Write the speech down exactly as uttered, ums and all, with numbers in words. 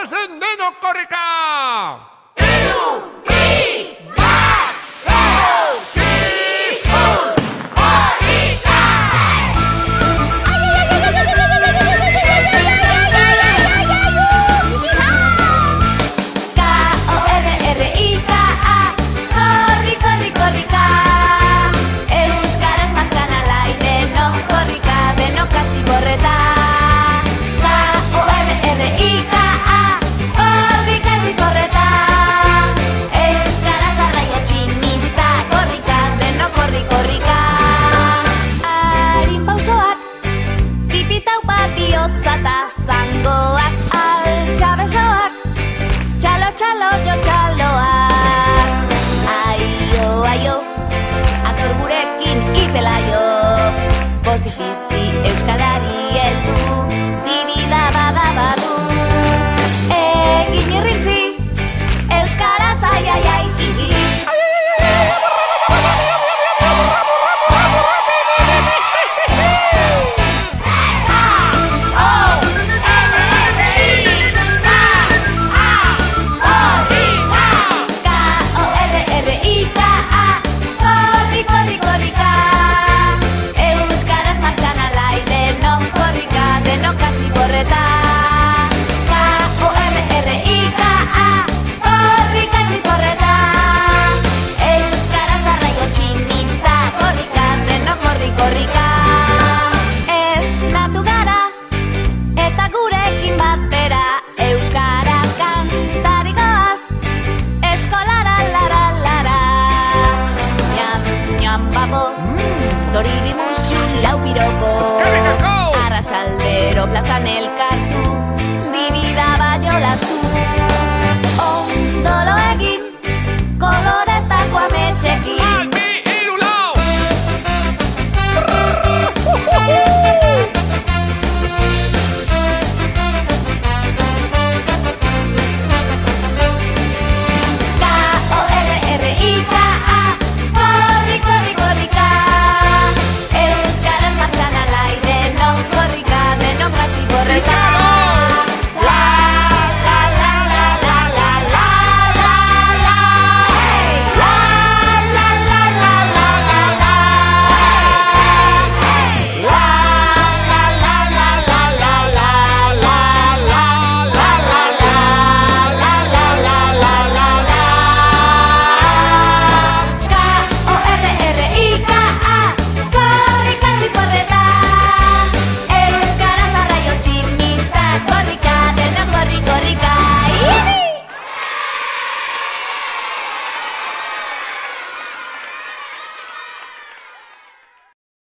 goazen denok korrika! Hiru, bi, bat, lau, pizkun, korrika! K O R R I K A, korri, korri, korrika! Euskaraz martxan alai denok korrika, denok atxiborreta. K O R R I K A, korrika atxiborreta. Euskaraz arraio tximista, korrika, denok korri, korrika. Harin pausoak, tipitau bat bihotza ta zangoak, altxabezoak, txalo, txalo, jo txaloak. Aio, aio, ator gurekin ipelaio. Pozifizi euskalari heldu, dibida bada badu. Egin irrintzi, euskaraz ai, ai, ai, hihi. Korri, korri, korrika. Euskaraz martxan alai denok korrika, denok atxiborreta. K O R R I K A, korrika atxiborreta. Euskaraz arraio tximista, korrika, denok korri, korrika. Esnatu gara, eta gurekin batera, euskara kantarikoaz, eskolara, lara, lara. Ñam, ñam, babo, tori bimusu lau piropo. Eskerrik asko! Arratsaldero plazan elkartu, dibida baiolazu. Ondolo egin, koloretako ametxekin.